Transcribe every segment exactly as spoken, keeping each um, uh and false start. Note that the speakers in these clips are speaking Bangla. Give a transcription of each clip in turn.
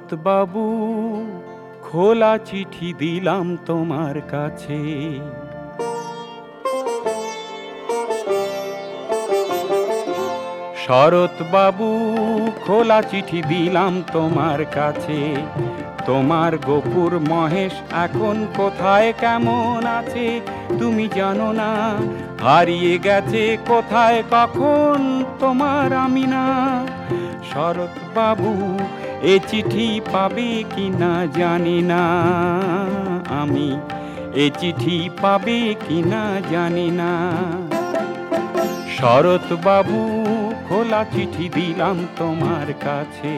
শরৎ বাবু, খোলা চিঠি দিলাম তোমার কাছে। শরৎ বাবু, খোলা চিঠি দিলাম তোমার কাছে। তোমার গফুর মহেশ এখন কোথায় কেমন আছে তুমি জানো না। হারিয়ে গেছে কোথায় কখন তোমার আমিনা। শরৎ বাবু, এ চিঠি পাবে কিনা জানি না আমি, এ চিঠি পাবে কিনা জানি না। শরৎ বাবু, খোলা চিঠি দিলাম তোমার কাছে।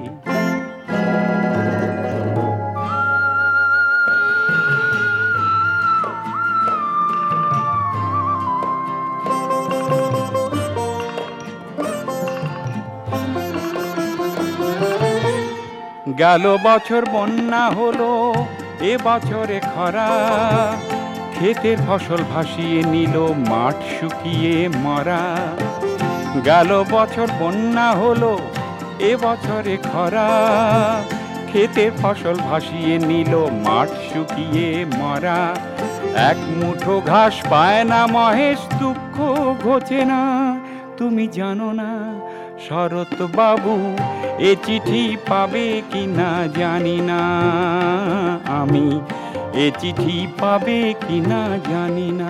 গেল বছর বন্যা হলো, এ বছরে খরা। ক্ষেতের ফসল ভাসিয়ে নিল, মাঠ শুকিয়ে মরা। গেল বছর বন্যা হলো, এ বছরে খরা। ক্ষেতের ফসল ভাসিয়ে নিল, মাঠ শুকিয়ে মরা। এক মুঠো ঘাস পায় না মহেশ, দুঃখ ঘোচে না তুমি জানো না। শরৎ বাবু, এ চিঠি পাবে কিনা জানি না আমি, এ চিঠি পাবে কিনা জানি না।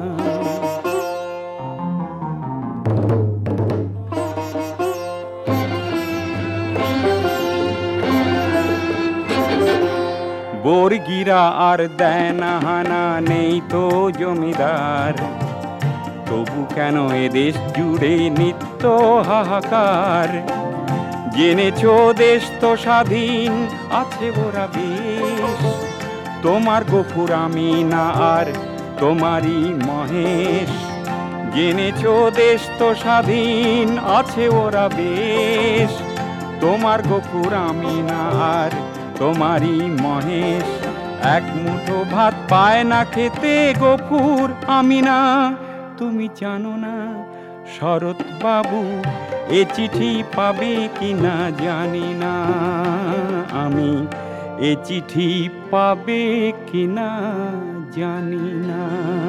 বর্গিরা আর দেয় না হানা, নেই তো জমিদার। তবু কেন এ দেশ জুড়ে নিত্য হাহাকার। জেনেছো দেশ তো স্বাধীন আছে ওরা বেশ। তোমার গফুর আমিনা আর তোমারই মহেশ। জেনেছো দেশ তো স্বাধীন আছে ওরা বেশ। তোমার গফুর আমিনা আর তোমারই মহেশ। এক মুঠো ভাত পায় না খেতে গফুর আমিনা তুমি জানো না। শরৎ বাবু, এ চিঠি পাবে কিনা জানি না আমি, এ চিঠি পাবে কিনা জানি না।